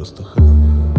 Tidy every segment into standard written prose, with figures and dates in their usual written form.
просто хэм.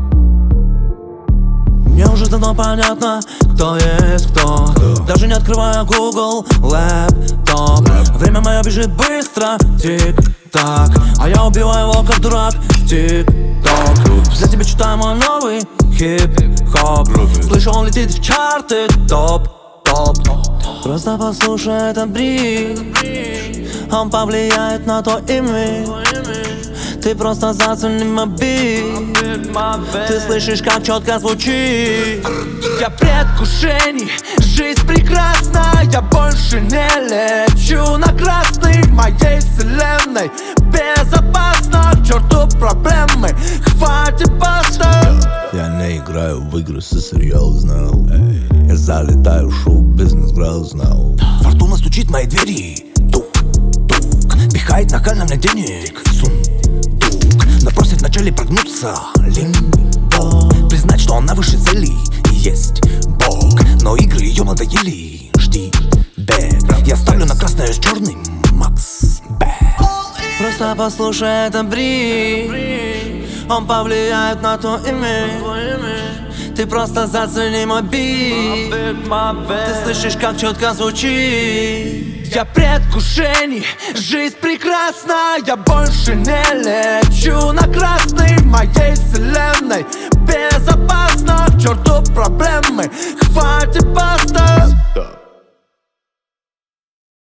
Мне уже давно понятно, кто есть кто. Даже не открывая Google, лэптоп. Время мое бежит быстро, тик-так, а я убиваю его как дурак в тик-ток. За тебя читаю мой новый хип-хоп. Слышу, он летит в чарты, топ-топ. Просто послушай этот бридж, он повлияет на твой имидж. Ты просто зацени мой бит. Ты слышишь, как четко звучит. Я предвкушении, жизнь прекрасна. Я больше не лечу на красный. В моей вселенной безопасно. К черту проблемы, хватит баста. Я не играю в игры, все серьезно. Я залетаю в шоу-бизнес грозно. Фортуна стучит в мои двери. Тук-тук, пихает нахально мне денег. Сундук, но просит вначале прогнуться. Лимбо, признать, что она выше целей. И есть Бог, но игры ее надоели. Жди бэк, я ставлю на красное с черным. Макс Бэк. Просто послушай этот брид, он повлияет на твой имидж. Ты просто зацени мой бит. Ты слышишь, как четко звучит. Я предвкушении, жизнь прекрасна. Я больше не лечу на красный. В моей вселенной безопасно. К черту проблемы, хватит баста.